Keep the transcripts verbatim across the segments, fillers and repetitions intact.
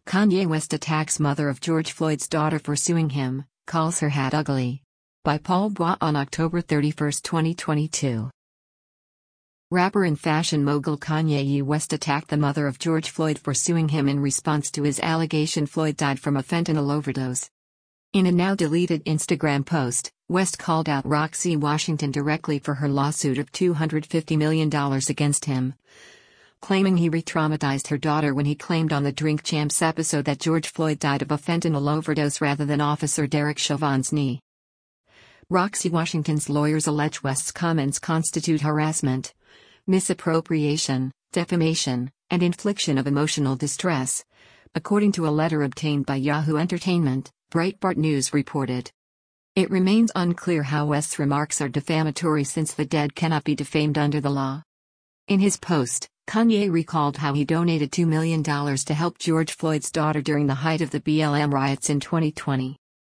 Kanye West attacks mother of George Floyd's daughter for suing him, calls her hat ugly. By Paul Bois on October thirty-first, twenty twenty-two. Rapper and fashion mogul Kanye West attacked the mother of George Floyd for suing him in response to his allegation Floyd died from a fentanyl overdose. In a now-deleted Instagram post, West called out Roxy Washington directly for her lawsuit of two hundred fifty million dollars against him, claiming he re-traumatized her daughter when he claimed on the Drink Champs episode that George Floyd died of a fentanyl overdose rather than Officer Derek Chauvin's knee. Roxy Washington's lawyers allege West's comments constitute harassment, misappropriation, defamation, and infliction of emotional distress, according to a letter obtained by Yahoo Entertainment, Breitbart News reported. It remains unclear how West's remarks are defamatory since the dead cannot be defamed under the law. In his post, Kanye recalled how he donated two million dollars to help George Floyd's daughter during the height of the B L M riots in twenty twenty.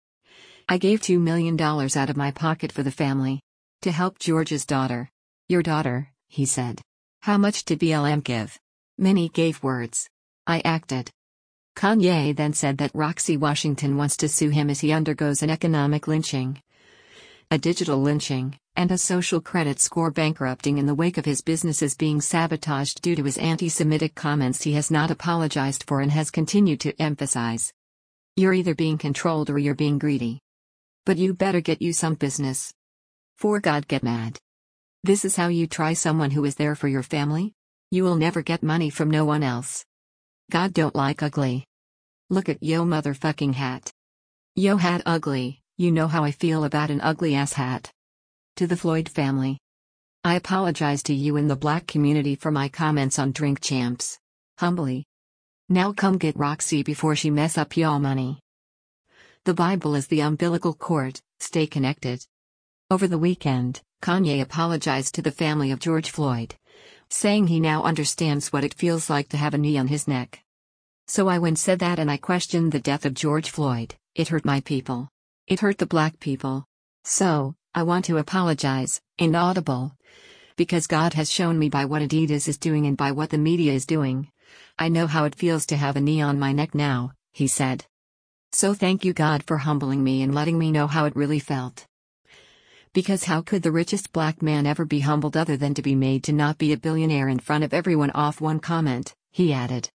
I gave two million dollars out of my pocket for the family. To help George's daughter. Your daughter, he said. How much did B L M give? Many gave words. I acted. Kanye then said that Roxy Washington wants to sue him as he undergoes an economic lynching, a digital lynching, and a social credit score bankrupting in the wake of his businesses being sabotaged due to his anti-Semitic comments he has not apologized for and has continued to emphasize. You're either being controlled or you're being greedy. But you better get you some business. For God, get mad. This is how you try someone who is there for your family? You will never get money from no one else. God don't like ugly. Look at yo motherfucking hat. Yo hat ugly, you know how I feel about an ugly ass hat. To the Floyd family. I apologize to you in the black community for my comments on Drink Champs. Humbly. Now come get Roxy before she mess up y'all money. The Bible is the umbilical cord, stay connected. Over the weekend, Kanye apologized to the family of George Floyd, saying he now understands what it feels like to have a knee on his neck. So I went said that and I questioned the death of George Floyd, it hurt my people. It hurt the black people. So, I want to apologize, inaudible. Because God has shown me by what Adidas is doing and by what the media is doing. I know how it feels to have a knee on my neck now, he said. So thank you God for humbling me and letting me know how it really felt. Because how could the richest black man ever be humbled other than to be made to not be a billionaire in front of everyone off one comment, he added.